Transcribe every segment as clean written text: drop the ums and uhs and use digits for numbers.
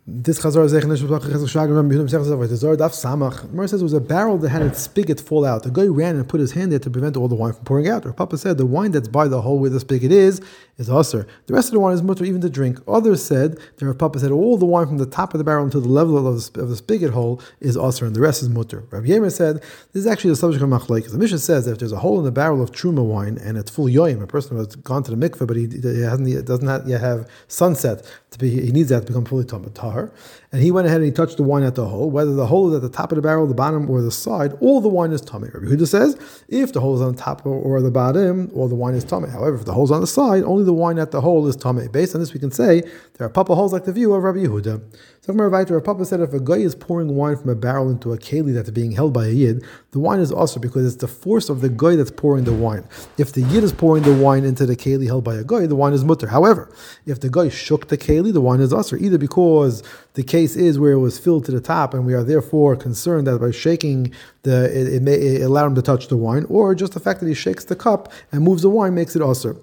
This Chazar says it was a barrel that had its spigot fall out. The guy ran and put his hand there to prevent all the wine from pouring out. Or Papa said the wine that's by the hole where the spigot is usher. The rest of the wine is mutter even to drink. Others said, Papa said all the wine from the top of the barrel to the level of the spigot hole is usher, and the rest is mutter. Rabbi Yemer said this is actually the subject of machlokes. The Mishnah says that if there's a hole in the barrel of truma wine and it's full yoyim, a person who has gone to the mikveh but he doesn't yet have sunset he needs that to become fully tahar, and he went ahead and he touched the wine at the hole. Whether the hole is at the top of the barrel, the bottom, or the side, all the wine is tummy. Rabbi Yehuda says if the hole is on the top or the bottom, all the wine is tummy. However, if the hole is on the side, only the wine at the hole is tummy. Based on this, we can say there are papa holes like the view of Rabbi Yehuda. So Papa said if a guy is pouring wine from a barrel into a keli that's being held by a yid, the wine is also because it's the force of the guy that's pouring the wine. If the yid is pouring the wine into the keli held by a guy, the wine is mutter. However, if the guy shook the keli, the wine is usher, either because the case is where it was filled to the top and we are therefore concerned that by shaking it allowed him to touch the wine, or just the fact that he shakes the cup and moves the wine makes it usher.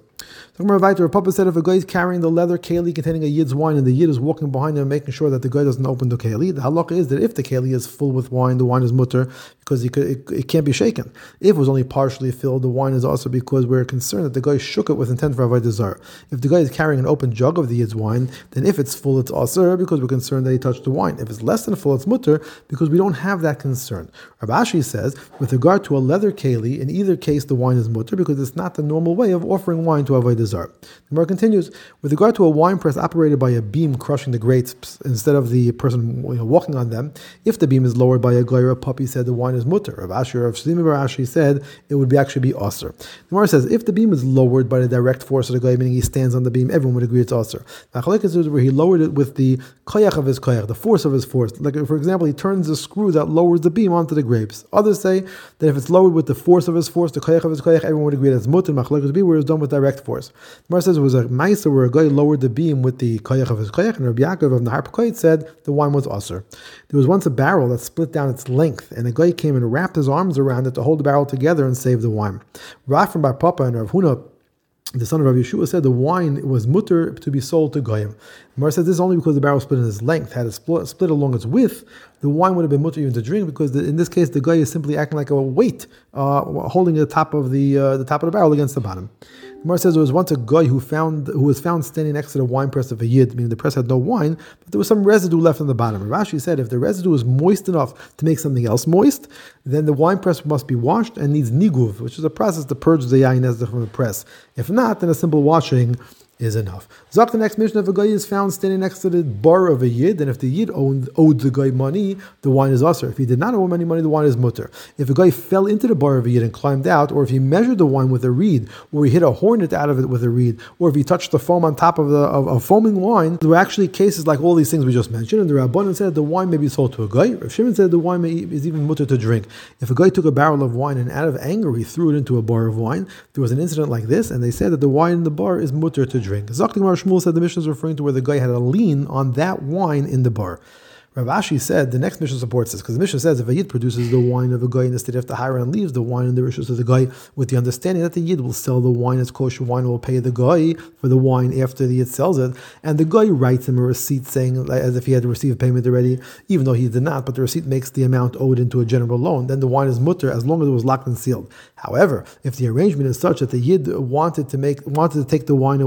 Papa said if a guy is carrying the leather keli containing a yid's wine and the yid is walking behind him making sure that the guy doesn't open the keli, the halakha is that if the keli is full with wine, the wine is mutter because it can't be shaken. If it was only partially filled, the wine is also because we're concerned that the guy shook it with intent for avodah zarah. If the guy is carrying an open jug of the yid's wine, then if it's full, it's asur because we're concerned that he touched the wine. If it's less than full, it's mutter because we don't have that concern. Rav Ashi says with regard to a leather keli, in either case the wine is mutter because it's not the normal way of offering wine to avodah zarah. The Gemara continues with regard to a wine press operated by a beam crushing the grapes instead of the person walking on them. If the beam is lowered by a guy or a puppy, said the wine is mutter. Rav Ashi said it would actually be asur. The Gemara says if the beam is lowered by the direct force of the guy, meaning he stands on the beam, everyone would agree it's asur. Machlokes is where he lowered it with the koyach of his koyach, the force of his force. Like for example, he turns the screw that lowers the beam onto the grapes. Others say that if it's lowered with the force of his force, the koyach of his koyach, everyone would agree that it's mutter. Machlokes would be where it's done with direct force. The Gemara says it was a ma'aser where a guy lowered the beam with the koyach of his koyach, and Rabbi Yaakov of Nahar Pekoit said the wine was asur. There was once a barrel that split down its length, and a guy came and wrapped his arms around it to hold the barrel together and save the wine. Rav from Bar Papa and Rav Huna, the son of Rabbi Yeshua, said the wine was mutter to be sold to goyim. Mar said this is only because the barrel split in its length. Had it split along its width, the wine would have been mutter even to drink because in this case the guy is simply acting like a weight, holding the top of the barrel against the bottom. Mar says there was once a guy who was found standing next to the wine press of a yid, meaning the press had no wine, but there was some residue left on the bottom. Rav Ashi said if the residue is moist enough to make something else moist, then the wine press must be washed and needs niguv, which is a process to purge the yain ezda from the press. If not, then a simple washing is enough. Zok, the next mission, if a guy is found standing next to the bar of a yid, and if the yid owed the guy money, the wine is asur. If he did not owe him any money, the wine is mutter. If a guy fell into the bar of a yid and climbed out, or if he measured the wine with a reed, or he hit a hornet out of it with a reed, or if he touched the foam on top of foaming wine, there were actually cases like all these things we just mentioned, and the Rabbanan said the wine may be sold to a guy. Rav Shimon said the wine is even mutter to drink. If a guy took a barrel of wine and out of anger he threw it into a bar of wine, there was an incident like this, and they said that the wine in the bar is mutter to drink. Zakti Gemara Shmuel said the Mishnah is referring to where the guy had a lien on that wine in the bar. Rav Ashi said the next Mishnah supports this because the Mishnah says if a yid produces the wine of a guy in the state of Tahara and leaves the wine in the rishus of the guy with the understanding that the yid will sell the wine as kosher wine, will pay the guy for the wine after the yid sells it, and the guy writes him a receipt saying as if he had received payment already, even though he did not, but the receipt makes the amount owed into a general loan, then the wine is mutter as long as it was locked and sealed. However, if the arrangement is such that the yid wanted to take the wine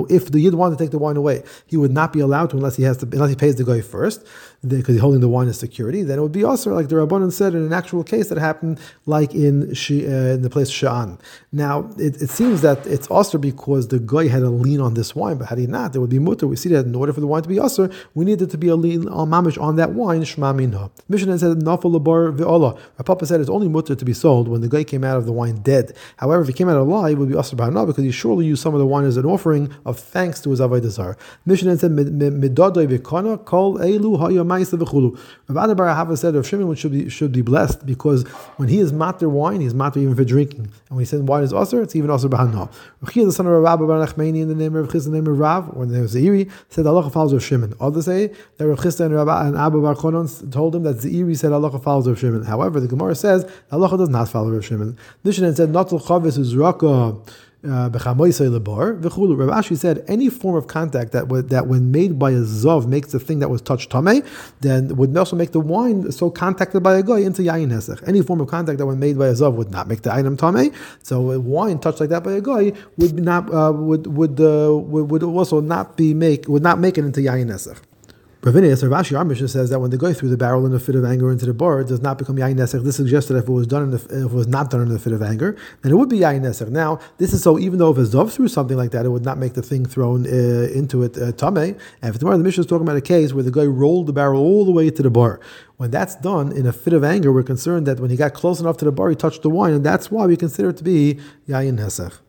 away, he would not be allowed to unless he pays the guy first, because he's holding the wine as security. Then it would be also like the Rabbanan said in an actual case that happened, like in the place Sha'an. Now it seems that it's also because the guy had a lien on this wine, but had he not, there would be mutter. We see that in order for the wine to be also, we needed to be a lien on mamish on that wine. Shma minha. Mishnah said nafal labar ve'olah. Our Papa said it's only mutter to be sold when the guy came out of the wine dead. However, if he came out alive, it would be also b'hana because he surely used some of the wine as an offering of thanks to his avodah zarah. Mishnah said midadoi v'kana kol elu hayom ma'isa v'chulu. Rav Bar Ahava said Rav Shimon should be blessed because when he is matir wine, he's matir even for drinking. And when he said wine is asur, it's even asur b'hana. Rechia, the son of Rav Abba Bar Nachmani, in the name of Rav Chisda, the name of Rav, or the name of Zeiri, said halacha follows Rav Shimon. Others say that Rav Chisda and Abba Bar Chonon told him that Zeiri said halacha follows Rav Shimon. However, the Gemara says halacha does not follow Rav Shimon. Mishnah said natul chavis uzraka Bechamoisei lebar v'chulu. Rav Ashi said any form of contact that when made by a zav makes the thing that was touched tamei, then would also make the wine so contacted by a guy into yayin hesech. Any form of contact that when made by a zav would not make the item tamei. So a wine touched like that by a guy would also not make it into yayin hesech. Ravinius or Rashi, our Mishnah says that when the guy threw the barrel in a fit of anger into the bar, it does not become yayin nesech. This suggests that if it was not done in a fit of anger, then it would be yayin nesech. Now, this is so even though if a zav threw something like that, it would not make the thing thrown into it tamei. And for tomorrow, the Mishnah is talking about a case where the guy rolled the barrel all the way to the bar. When that's done in a fit of anger, we're concerned that when he got close enough to the bar, he touched the wine, and that's why we consider it to be yayin nesech.